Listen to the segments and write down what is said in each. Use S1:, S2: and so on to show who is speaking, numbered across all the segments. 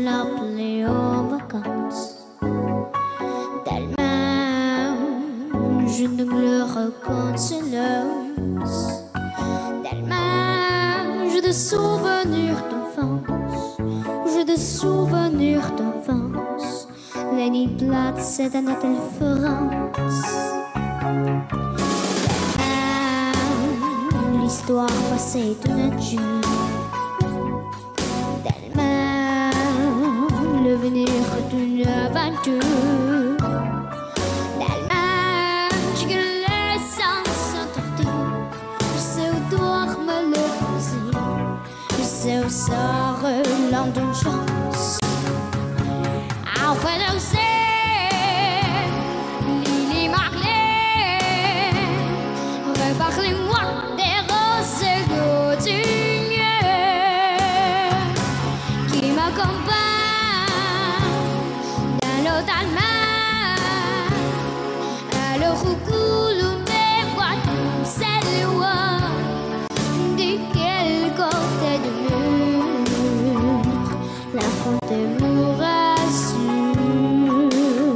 S1: l'appelais en vacances. Tellement je ne le reconnaisse. Tellement j'ai des souvenirs d'enfance. J'ai des souvenirs d'enfance. Lenny Platz, c'est un hôtel France. Tellement l'histoire passée de nature. L'avenir d'une aventure. Tellement que le sang s'entendait. Je sais où dorme le plaisir. Je sais où sort l'âme d'une chance. Enfin je sais, Lily Marley, reparlez-moi des roses coutumières qui m'accompagnent. Alors où coulent mes voitures, c'est loin. De quel côté du mur la frontière vous rassure?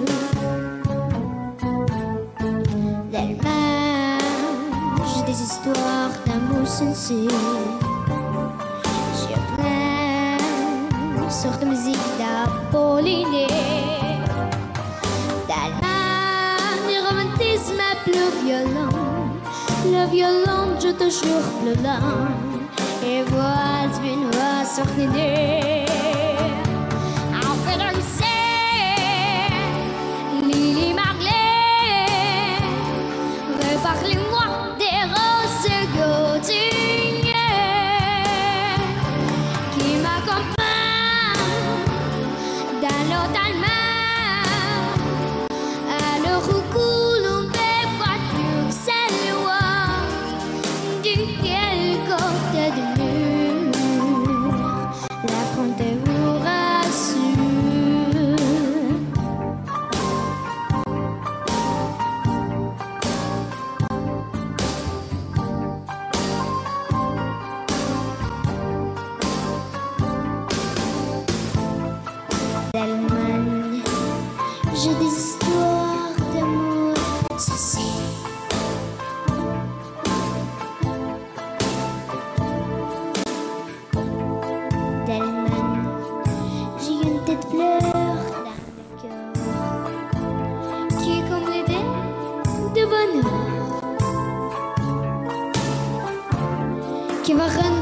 S1: Tellement j'ai des histoires d'amour sincère. J'ai plein sortes de musique d'Apollinaire. Plus violent, le violon, je te jure, plus lent. Et voilà une voix sortir. Enfin, je sais, Lily Marley, reparlez-moi des roses coutumières qui m'accompagnent dans l'automne. Alors où j'ai des histoires d'amour sincère. Tellement j'ai une tête fleur dans le cœur qui est comme l'idée de bonheur qui va